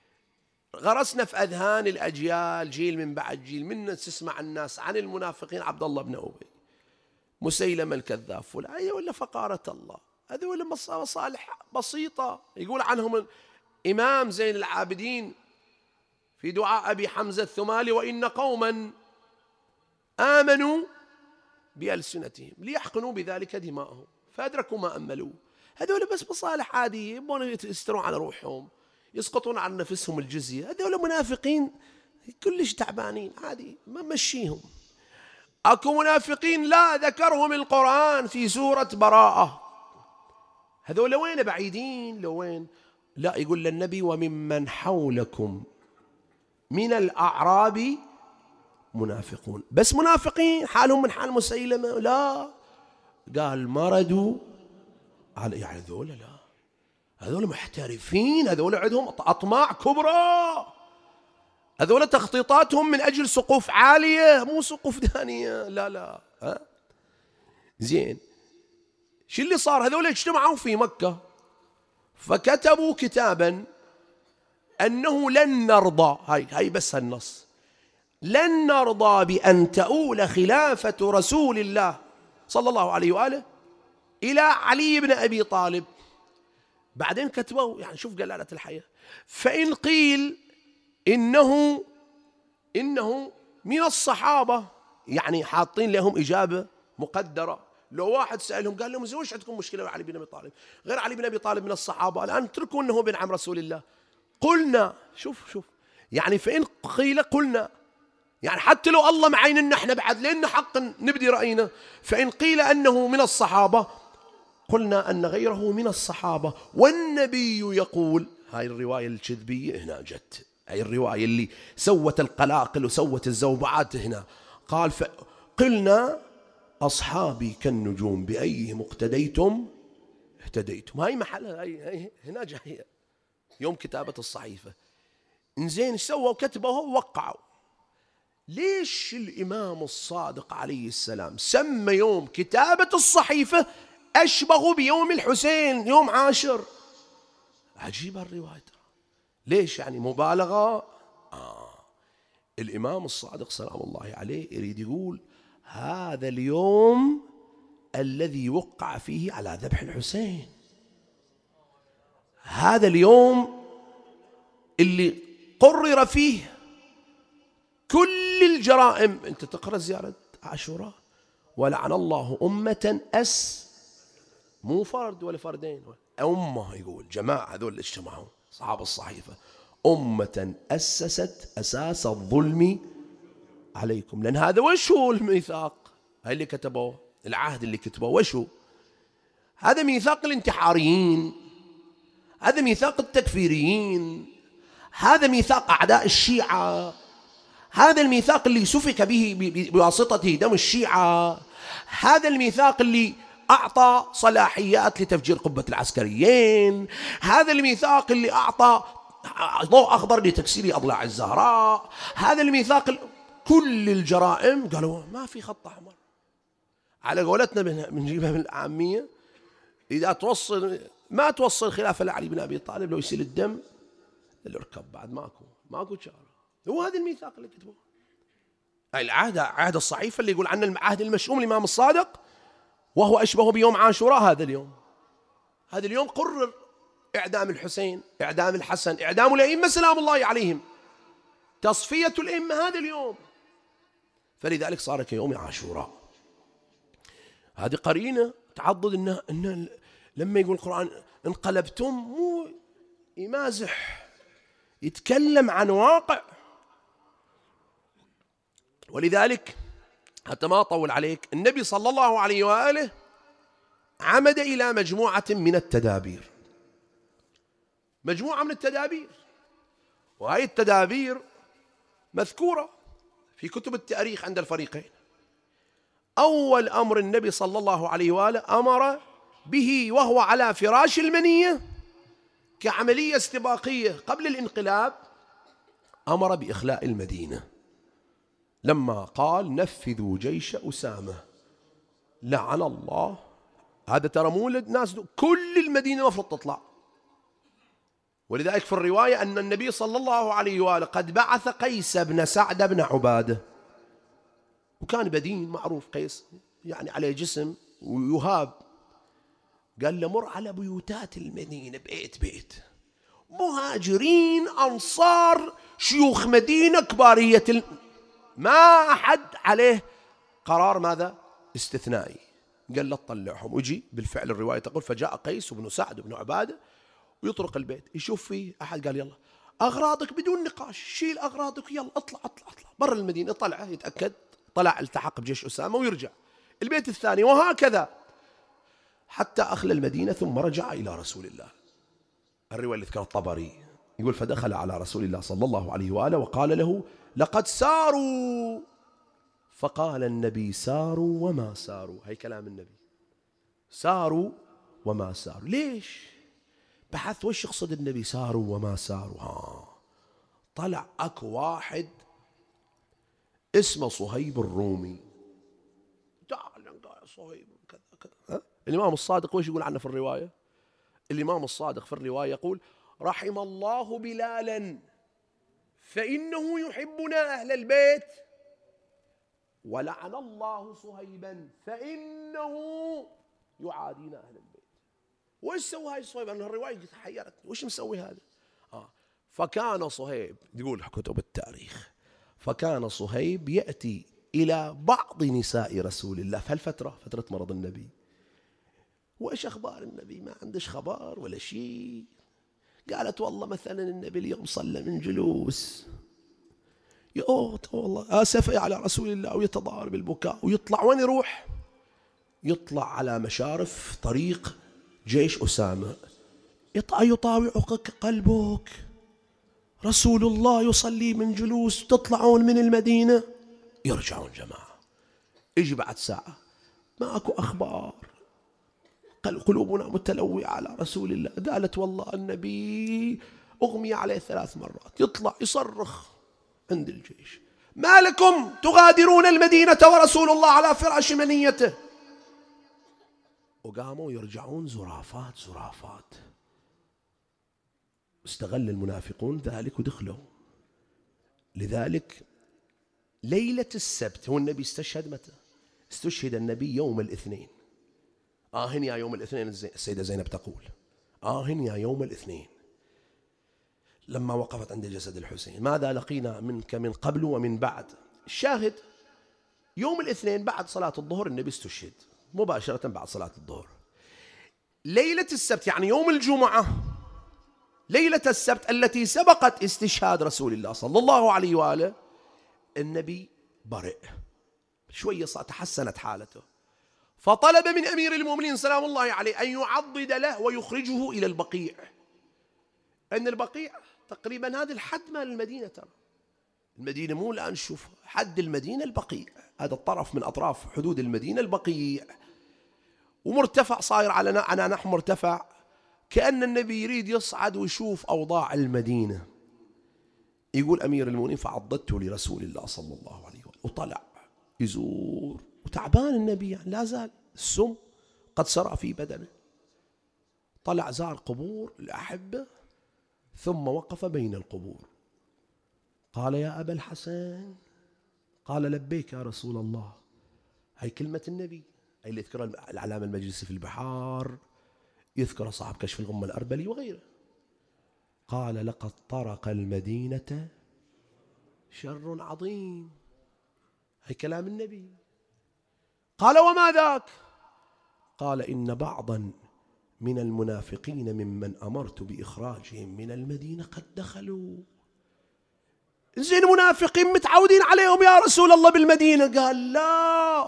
غرسنا في أذهان الأجيال جيل من بعد جيل منا تسمع الناس عن المنافقين عبد الله بن أبي، مسيلمة الكذاب، فلان ولا فقارة الله، هذول مصالح بسيطة. يقول عنهم إمام زين العابدين في دعاء أبي حمزة الثمالي وإن قوما آمنوا بألسنتهم ليحقنوا بذلك دماءهم فأدركوا ما أملوا. هذول بس مصالح عادية، يبون يسترون على روحهم، يسقطون عن نفسهم الجزية. هذول منافقين كلش تعبانين عادي، ما مشيهم. أكو منافقين لا ذكرهم القرآن في سورة براءة، هذول وين بعيدين لوين؟ لا، يقول للنبي وممن حولكم من الأعراب منافقون. بس منافقين حالهم من حال مسيلمة؟ لا، قال مردوا على، يعني هذول لا، هذول محترفين، هذول عندهم أطماع كبرى، هذول تخطيطاتهم من أجل سقوف عالية مو سقوف دانية. لا لا، زين. شو اللي صار؟ هذول اجتمعوا في مكة فكتبوا كتابا أنه لن نرضى، هاي بس النص، لن نرضى بأن تؤول خلافة رسول الله صلى الله عليه وآله إلى علي بن أبي طالب. بعدين كتبوا، يعني شوف جلالة الحياة، فإن قيل إنه من الصحابة، يعني حاطين لهم إجابة مقدرة. لو واحد سألهم قال لهم وش عندكم مشكلة مع علي بن أبي طالب؟ غير علي بن أبي طالب من الصحابة، الآن اتركوا أنه بن عم رسول الله. قلنا، شوف يعني فإن قيل قلنا، يعني حتى لو الله معيننا احنا بعد لنا حق نبدي رأينا. فإن قيل أنه من الصحابة قلنا أن غيره من الصحابة والنبي يقول. هاي الرواية الكذبية هنا جت، هاي الرواية اللي سوت القلاقل وسوت الزوبعات هنا. قال قلنا أصحابي كالنجوم بأيهم اقتديتم اهتديتم. هاي محلها، هاي هنا جاية يوم كتابة الصحيفة. إنزين سووا كتبوا ووقعوا. ليش الإمام الصادق عليه السلام سمى يوم كتابة الصحيفة أشبه بيوم الحسين يوم عاشر؟ عجيبة الرواية. ليش يعني مبالغة؟ الإمام الصادق سلام الله عليه يريد يقول هذا اليوم الذي وقع فيه على ذبح الحسين، هذا اليوم اللي قرر فيه كل الجرائم. أنت تقرأ زيارة عاشوراء، ولعن الله أمة مو فرد ولا فردين، أمة، يقول جماعة هذول اللي اجتمعوا أصحاب الصحيفة، أمة أسست أساس الظلم عليكم. لأن هذا وش هو الميثاق؟ هاي اللي كتبوه، العهد اللي كتبوه وش هو؟ هذا ميثاق الانتحاريين، هذا ميثاق التكفيريين، هذا ميثاق أعداء الشيعة، هذا الميثاق اللي سفك به بواسطته دم الشيعة، هذا الميثاق اللي أعطى صلاحيات لتفجير قبة العسكريين، هذا الميثاق اللي أعطى ضوء أخضر لتكسير أضلاع الزهراء، هذا الميثاق كل الجرائم قالوا ما في خط أحمر. على قولتنا بنجيبها من العامية، إذا توصل ما توصل خلافة لعلي بن أبي طالب لو يسيل الدم الركب بعد ماكو شارة. هو هذا الميثاق اللي كتبوه، عهد الصحيفة اللي يقول عنه العهد المشؤوم الإمام الصادق، وهو أشبه بيوم عاشوراء. هذا اليوم قرر إعدام الحسين، إعدام الحسن، إعدام الأئمة سلام الله عليهم، تصفية الأئمة هذا اليوم، فلذلك صار كيوم عاشوراء. هذه قرينة تعضد إن لما يقول القرآن انقلبتم، مو يمازح، يتكلم عن واقع. ولذلك حتى ما أطول عليك، النبي صلى الله عليه وآله عمد إلى مجموعة من التدابير، مجموعة من التدابير، وهي التدابير مذكورة في كتب التاريخ عند الفريقين. أول أمر النبي صلى الله عليه وآله أمر به وهو على فراش المنية كعملية استباقية قبل الانقلاب، أمر بإخلاء المدينة لما قال نفذوا جيش أسامة لعن الله. هذا ترى مو الناس، كل المدينة مفروض تطلع. ولذلك في الرواية أن النبي صلى الله عليه وآله قد بعث قيس بن سعد بن عبادة، وكان بدين معروف قيس، يعني عليه جسم ويهاب. قال له مر على بيوتات المدينة بيت بيت، مهاجرين أنصار شيوخ مدينة كبارية ما أحد عليه قرار ماذا استثنائي. قال له طلعهم، وجي بالفعل الرواية تقول فجاء قيس بن سعد بن عبادة ويطرق البيت يشوف فيه أحد، قال يلا أغراضك بدون نقاش، شيل أغراضك يلا اطلع برا المدينة. طلع يتأكد، طلع التحق بجيش أسامة ويرجع البيت الثاني، وهكذا حتى أخلى المدينة ثم رجع إلى رسول الله. الرواية اللي ذكر الطبري يقول فدخل على رسول الله صلى الله عليه وآله وقال له لقد ساروا، فقال النبي ساروا وما ساروا. هي كلام النبي، ساروا وما ساروا. ليش؟ بحث وش يقصد النبي ساروا وما ساروا. طلع أكو واحد اسمه صهيب الرومي، تعال صهيب كذا كذا. الإمام الصادق وش يقول عنه في الرواية؟ الإمام الصادق في الرواية يقول رحم الله بلالا فإنه يحبنا أهل البيت، ولعن الله صهيبا فإنه يعادينا أهل البيت. وش سوى هاي صهيب؟ أن الرواية حيرتني، وش مسوي هذا؟ فكان صهيب، يقول كتب التاريخ، فكان صهيب يأتي إلى بعض نساء رسول الله في هالفترة، فترة مرض النبي، وإيش أخبار النبي؟ ما عندش خبر ولا شيء. قالت والله مثلا النبي اليوم صلى من جلوس، والله آسف على رسول الله، ويتضارب البكاء، ويطلع وين يروح؟ يطلع على مشارف طريق جيش أسامة، يطاوع قلبك، رسول الله يصلي من جلوس، تطلعون من المدينة. يرجعون جماعة، يجي بعد ساعة ماكو أخبار، قلوبنا متلوية على رسول الله. قالت والله النبي أغمي عليه 3 مرات، يطلع يصرخ عند الجيش: ما لكم تغادرون المدينة ورسول الله على فراش منيته؟ وقاموا يرجعون زرافات زرافات. استغل المنافقون ذلك ودخلوا. لذلك ليلة السبت، هو النبي استشهد متى؟ استشهد النبي يوم الاثنين. آهن يا يوم الاثنين، السيدة زينب تقول: آهن يا يوم الاثنين لما وقفت عند جسد الحسين، ماذا لقينا منك من قبل ومن بعد. الشاهد يوم الاثنين بعد صلاة الظهر النبي استشهد مباشرة بعد صلاة الظهر. ليلة السبت يعني يوم الجمعة، ليلة السبت التي سبقت استشهاد رسول الله صلى الله عليه وآله، النبي برئ شوية، تحسنت حالته، فطلب من أمير المؤمنين سلام الله عليه أن يعضد له ويخرجه إلى البقيع. أن البقيع تقريبا هذا الحد مال المدينة، ترى المدينة مو الآن نشوف حد المدينة البقيع، هذا الطرف من أطراف حدود المدينة البقيع، ومرتفع صاير على نحو مرتفع، كأن النبي يريد يصعد ويشوف أوضاع المدينة. يقول أمير المؤمنين: فعضدته لرسول الله صلى الله عليه وسلم، وطلع يزور، وتعبان النبي يعني لا زال السم قد سرى في بدنه. طلع زار قبور الأحبة ثم وقف بين القبور، قال: يا أبا الحسن. قال: لبيك يا رسول الله. هاي كلمة النبي، هاي اللي يذكرها العلامة المجلسي في البحار، يذكر صاحب كشف الغمة الأربلي وغيره. قال: لقد طرق المدينة شر عظيم. هاي كلام النبي. قال: وما ذاك؟ قال: إن بعضا من المنافقين ممن أمرت بإخراجهم من المدينة قد دخلوا. زين منافقين متعودين عليهم يا رسول الله بالمدينة. قال: لا،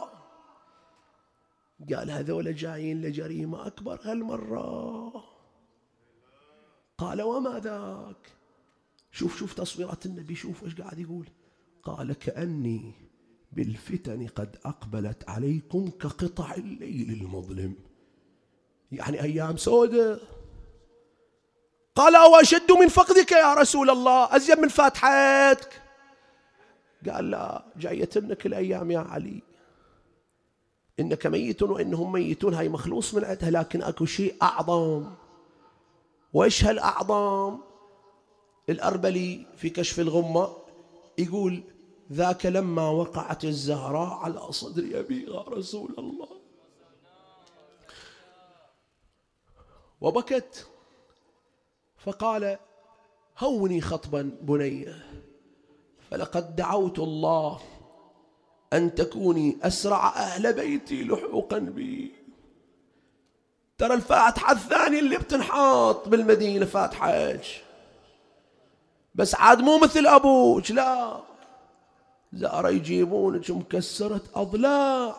قال هذول جايين لجريمة أكبر هالمرة. قال: وما ذاك؟ شوف تصويرات النبي، شوف ايش قاعد يقول. قال: كأني بالفتن قد أقبلت عليكم كقطع الليل المظلم، يعني أيام سودة. قال: أو أشد من فقدك يا رسول الله، أزيد من فاتحتك؟ قال: لا، جايتنك الأيام يا علي، إنك ميت وإنهم ميتون، هاي مخلوص من عندها، لكن أكو شيء أعظم. وإيش هالأعظم؟ الأربلي في كشف الغمة يقول: ذاك لما وقعت الزهراء على صدر أبيها رسول الله وبكت، فقال: هوني خطبا بنية، فلقد دعوت الله أن تكوني أسرع أهل بيتي لحوقا بي. ترى الفاتحة الثانية اللي بتنحط بالمدينة فاتحة، بس عاد مو مثل أبوك، لا، زارة يجيبونك مكسرة أضلاع،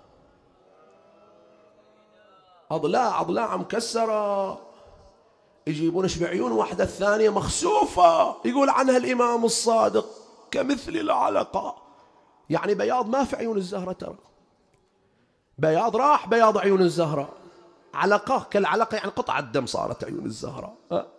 أضلاع مكسرة، يجيبونش بعيون واحدة الثانية مخسوفة، يقول عنها الإمام الصادق كمثل العلقة، يعني بياض ما في عيون الزهرة، ترى بياض راح بياض عيون الزهرة، علقة كالعلقة، يعني قطعة دم صارت عيون الزهرة.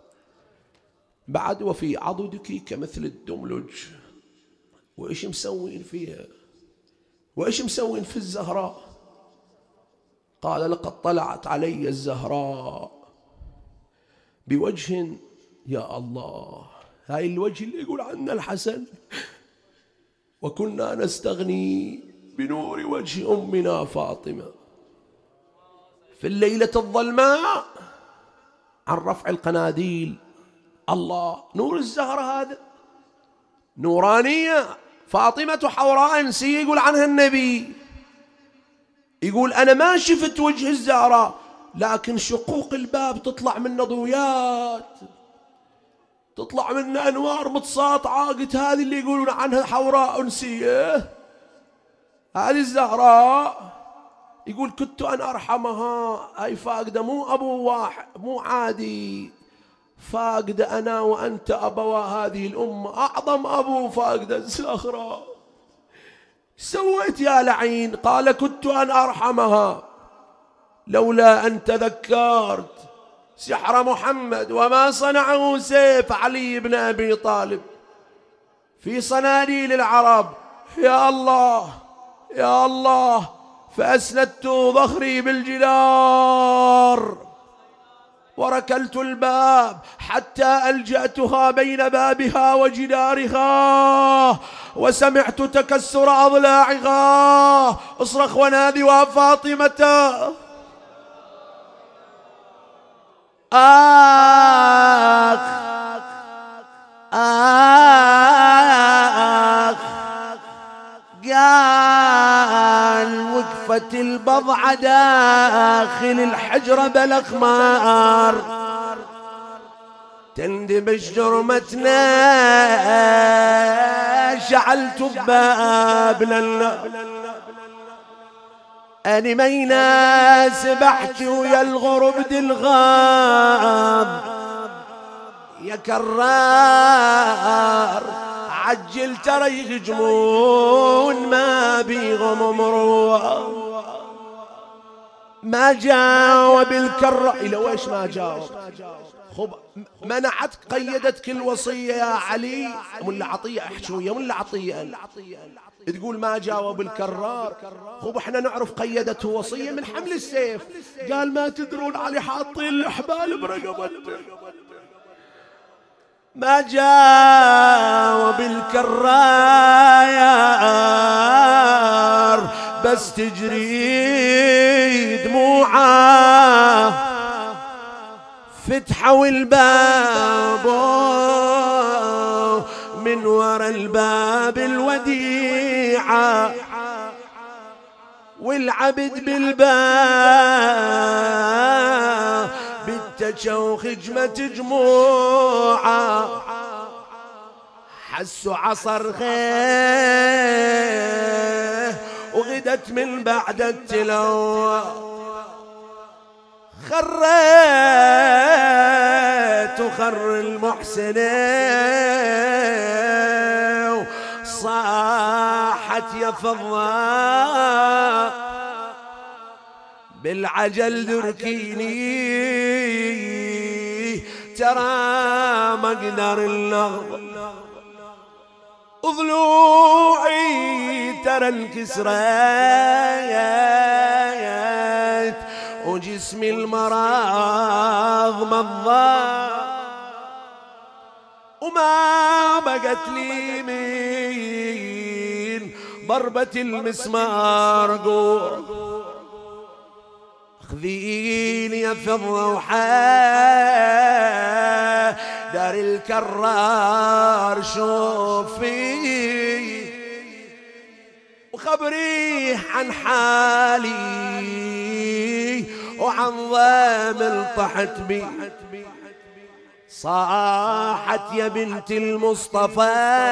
بعد: وفي عضدك كمثل الدملج. وإيش مسوين فيها؟ وإيش مسوين في الزهراء؟ قال: لقد طلعت علي الزهراء بوجه، يا الله، هاي الوجه اللي يقول عنه الحسن: وكنا نستغني بنور وجه أمنا فاطمة في الليلة الظلماء عن رفع القناديل. الله، نور الزهرة هذا نورانية، فاطمة حوراء انسية يقول عنها النبي، يقول أنا ما شفت وجه الزهرة، لكن شقوق الباب تطلع منه ضويات، تطلع منه أنوار متساطعة، قلت هذه اللي يقولون عنها حوراء أنسية، هذه الزهراء. يقول كنت أن أرحمها. هاي فاقدة مو أبو واحد، مو عادي، فاقدة أنا وأنت أبوا هذه الأمة، أعظم أبو فاقدة الزهراء. سويت يا لعين؟ قال كنت أن أرحمها لولا أن تذكرت سحر محمد وما صنعه سيف علي بن أبي طالب في صناديل العرب. يا الله يا الله، فأسندت ظهري بالجدار وركلت الباب حتى ألجأتها بين بابها وجدارها، وسمعت تكسر أضلاعها. اصرخ ونادي وفاطمة آخ آخ. قال وقفت البضعة داخل الحجرة بالأخمار، تندبش جرمتنا شعلت بباب لله. أني مينا سبحت ويا الغرب دلغاب، يا كرار عجل ترى يهجمون ما بيهم مروة. ما جاوب الكرة إلى ويش ما جاوب؟ خب منعتك قيدتك الوصية يا علي. ملا عطية احشوية ملا عطية تقول ما جاوب الكرار. خب احنا نعرف قيدته وصية من حمل السيف. قال ما تدرون علي حاطين الحبال برقبته. ما جاوب الكرار بس تجري دموعه. فتحوا الباب من ورا الباب الوديعة، والعبد بالباب بالتشوخ جمة جموعة. حسوا عصر خيه وغدت من بعد التلوى. خريت وخر المحسن صاحت يا فضاء بالعجل دركيني ترى مقدر اللغط. ضلوعي ترى انكسرت وجسمي المراض مضى، وما بقت لي من ضربة المسمار قوة. خذيني يا فضة دار الكرار شوفي وخبريه عن حالي وعن ضامن طحت بي. صاحت يا بنت المصطفى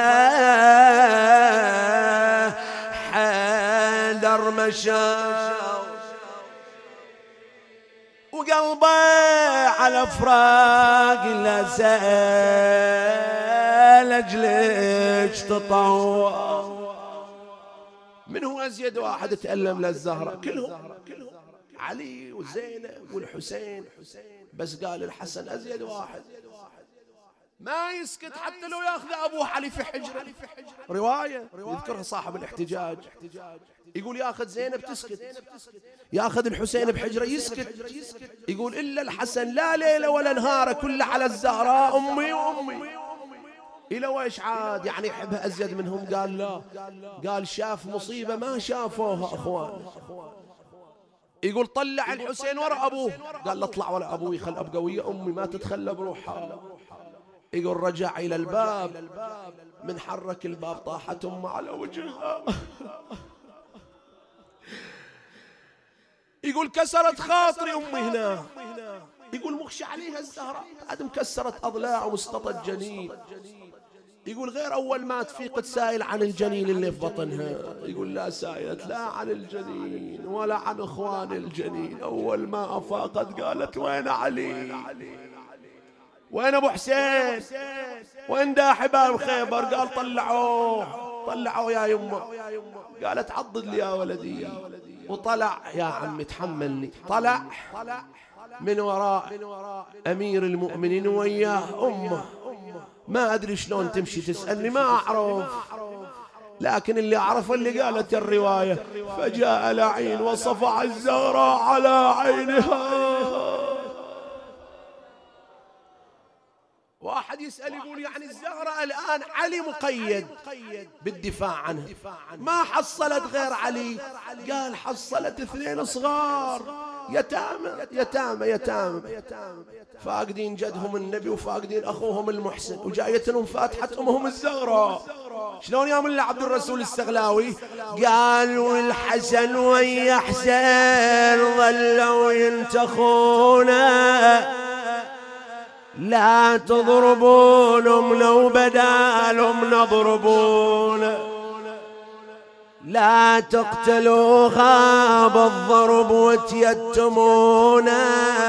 حيدر مشاو، وقلبي على فراق الأسال أجلج تطوع. من هو أزيد واحد تألم للزهرة؟ كلهم علي وزينب والحسين، بس قال الحسن أزيد واحد ما يسكت حتى لو ياخذ أبوه علي في حجره. رواية يذكرها صاحب الاحتجاج، يقول ياخذ زينب تسكت، ياخذ الحسين بحجره يسكت. يقول إلا الحسن لا ليلة ولا نهار كله على الزهراء أمي وأمي. إلى ويش عاد يعني يحبها أزيد منهم؟ قال لا، قال شاف مصيبة ما شافوها أخوان. يقول طلع الحسين ورا أبوه، قال لا اطلع ورا أبوي خل أبقى ويا أمي ما تتخلى بروحها. يقول رجع إلى الباب، من حرك الباب طاحت أمه على وجهها. يقول كسرت خاطري أمي هنا. يقول مخشى عليها الزهراء بعد مكسرت أضلاع ومستطى الجنين. يقول غير أول ما تفيق تسائل عن الجنين اللي في بطنها. يقول لا سائلت لا عن الجنين ولا عن إخوان الجنين. أول ما أفاقت قالت وين علي، وين أبو حسين، وين دا حباب خيبر؟ قال طلعوه يا يمه. قالت عضد لي يا ولدي. وطلع يا عمي تحملني، طلع من وراء أمير المؤمنين وياه أمه. ما أدري شلون تمشي تسألني، ما أعرف، لكن اللي أعرفه اللي قالت الرواية فجاء لعين وصفع الزهراء على عينها. واحد يسأل يقول يعني الزهراء الآن علي مقيد بالدفاع عنها، ما حصلت غير علي؟ قال حصلت 2 صغار يتامى فاقدين جدهم النبي وفاقدين أخوهم المحسن، وجايتهم فاتحة أمهم الزهراء. شلون يا ملا عبد الرسول السغلاوي؟ قال والحسن ويا حسين ظلوا ينتخونا، لا تضربون لو بدالهم نضربون، لا تقتلوا خاب الضرب وتيتمونا،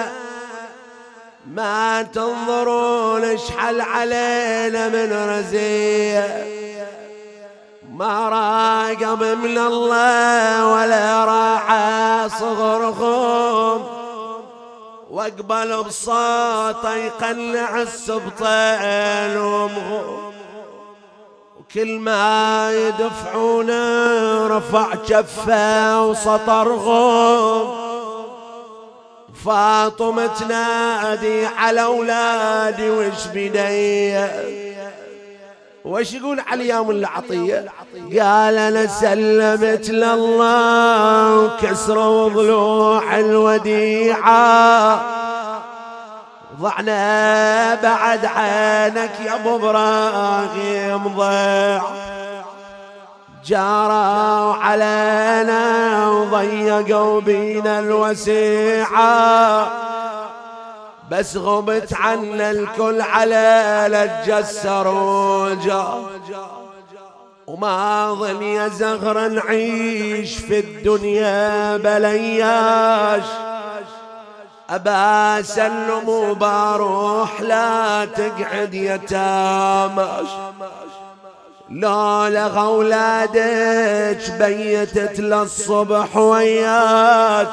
ما تنظرون اشحل علينا من رزية، ما راقب من الله ولا راعى صغركم، واقبل بصوت يقنع السبطين وامهم، وكل ما يدفعونه رفع كفه وسطرهم. فاطمة تنادي على أولادي وش بدي، وش يقول علي يا ملا عطية؟ قال أنا سلمت لله وكسر ضلوع الوديعة، ضعنا بعد عينك يا ابو ابراهيم ضيع، جاروا علينا وضيقوا بينا الوسيعة، بس غبت عنا الكل على لتجسر وجا، وما ظل يا زغر نعيش في الدنيا بلياش، أبا سلم وباروح لا تقعد يتاماش، لولا أولادك بيتت للصبح وياك،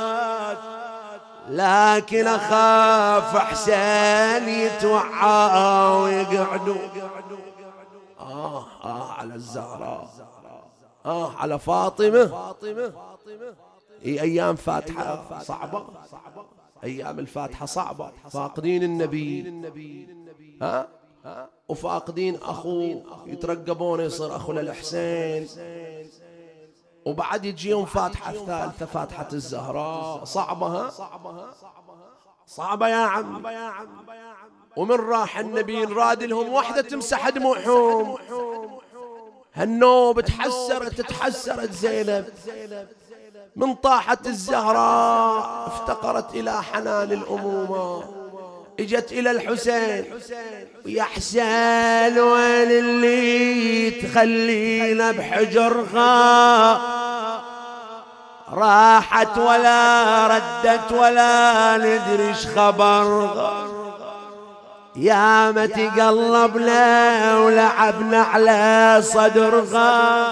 لكن أخاف حسين يتوعى ويقعدوا. على الزهراء، على فاطمة. هي أيام فاتحة صعبة، أيام الفاتحة صعبة، فاقدين النبي وفاقدين أخوه يترقبون يصير أخو للحسين، وبعد يجيهم فاتحة الثالثة فاتحة الزهراء. صعبة صعبة يا عم. ومن راح النبي نراد لهم وحدة تمسح دموعهم. هالنوب تحسرت زينب من طاحت الزهراء، افتقرت إلى حنان الأمومة، اجت إلى الحسين، يا حسين وين اللي تخلينا بحجرها، راحت ولا ردت ولا ندري ايش خبرها، يا ما تقلبنا ولعبنا على صدرها،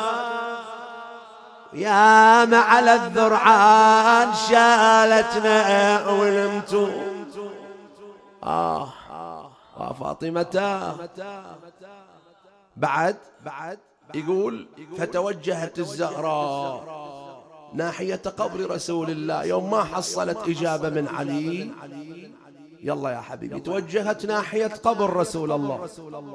يا ما على الذرعان شالتنا ولمتو. فاطمة بعد يقول فتوجهت الزهراء ناحية قبر رسول الله يوم ما حصلت إجابة من علي. يلا يا حبيبي، توجهت ناحية قبر رسول الله.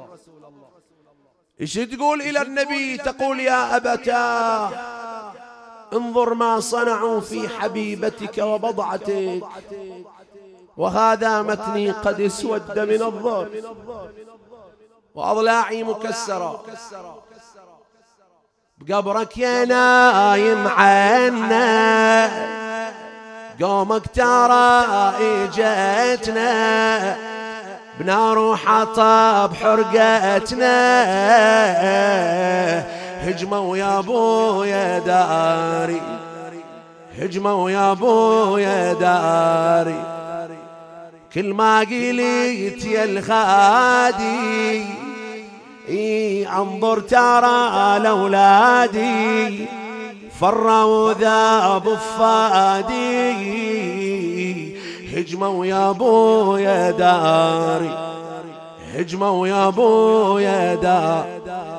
إيش تقول إلى النبي؟ تقول يا أبتاه انظر ما صنعوا في حبيبتك وبضعتك، وهذا متني قد اسود من الضر، وأضلاعي مكسرة، بقبرك يا نايم عنا، قومك ترى اجتنا، بنار وحطب حرقتنا، هجموا يا ابويا داري، هجموا يا ابويا داري. كل ما قلت يا الخادي انظر ترى الاولادي، فروا ذاب فادي، هجموا يا ابويا داري، هجموا يا ابويا داري.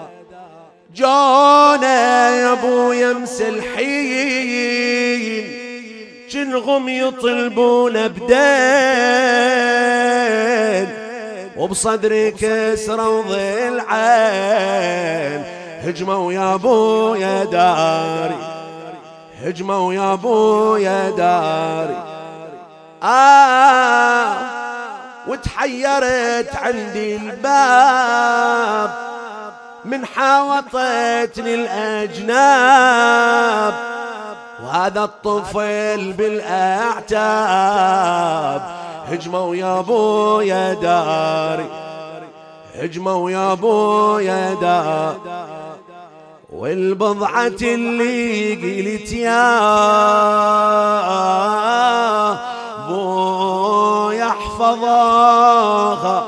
جونا يا ابويا مسلحين، جنهم يطلبون بدين، وبصدري كسروا ضلعين، هجموا يا ابويا داري، هجموا يا ابويا داري. وتحيرت عندي الباب من حاوطتني الأجناب، وهذا الطفل بالأعتاب، هجموا يا ابويا داري، هجموا يا ابويا داري. والبضعة اللي قلت يا ابويا احفظها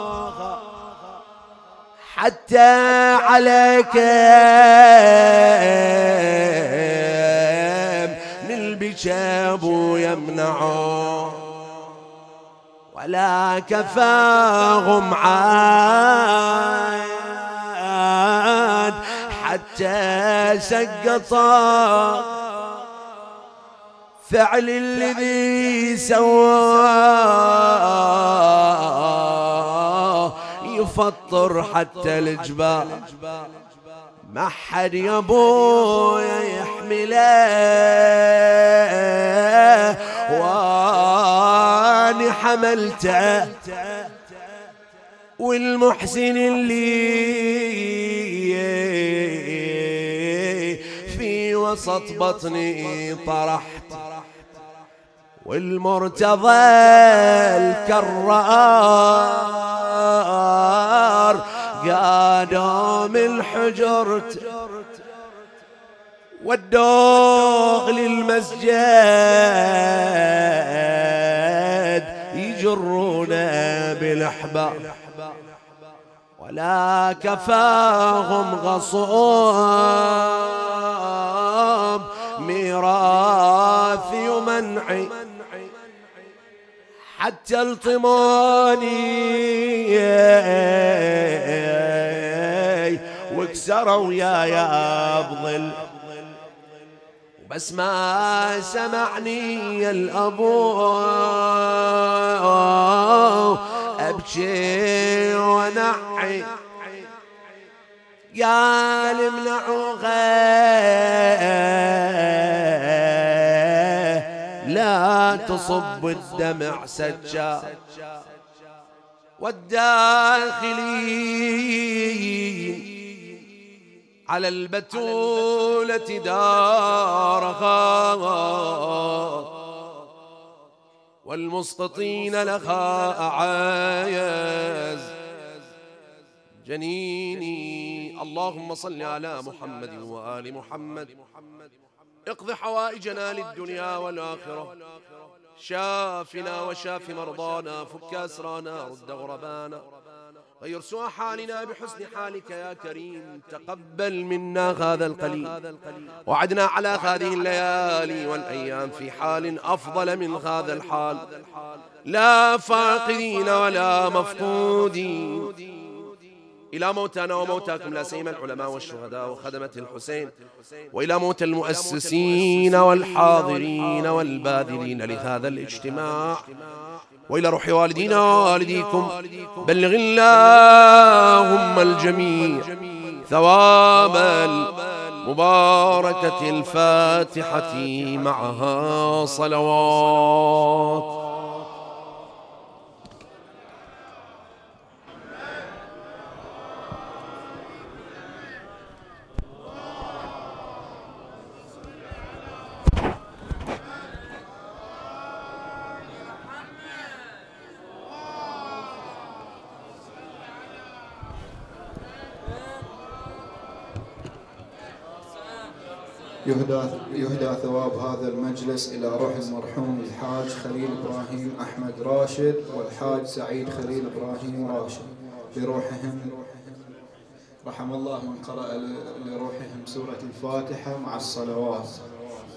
حتى عليك نلبس ابويا يمنعه، ولا كفاهم عاد حتى سقطا فعل الذي سواه، يفطر حتى الجبال، ما حد يا ابويا يحمله، واني حملته. والمحسن اللي في وسط بطني طرحت، والمرتضى الكرار قادم الحجر، ودوه للمسجد يجرونا بالاحبال، ولا كفاهم غصوب ميراثي ومنعي، حتى الطماني وكسروا يا بظل، بس ما سمعني الأبو أبكي ونعي، قال امنعوا لا تصب الدمع سجا، والداخلين على البتولة دارها، والمسقطين لها أعايز جنيني. اللهم صل على محمد وآل محمد، اقض حوائجنا للدنيا والآخرة، شافنا وشاف مرضانا، فك أسرانا، رد غربانا، غير سوء حالنا بحسن حالك يا كريم. تقبل منا هذا القليل، وعدنا على هذه الليالي والأيام في حال أفضل من هذا الحال، لا فاقدين ولا مفقودين. إلى موتانا وموتاكم لا سيما العلماء والشهداء وخدمة الحسين، وإلى موت المؤسسين والحاضرين والباذلين لهذا الاجتماع، وإلى روح والدينا ووالديكم. بلغ اللهم الجميع ثواب المباركة الفاتحة معها صلوات. يهدى ثواب هذا المجلس إلى روح المرحوم الحاج خليل إبراهيم أحمد راشد والحاج سعيد خليل إبراهيم راشد لروحهم. رحم الله من قرأ لروحهم سورة الفاتحة مع الصلوات.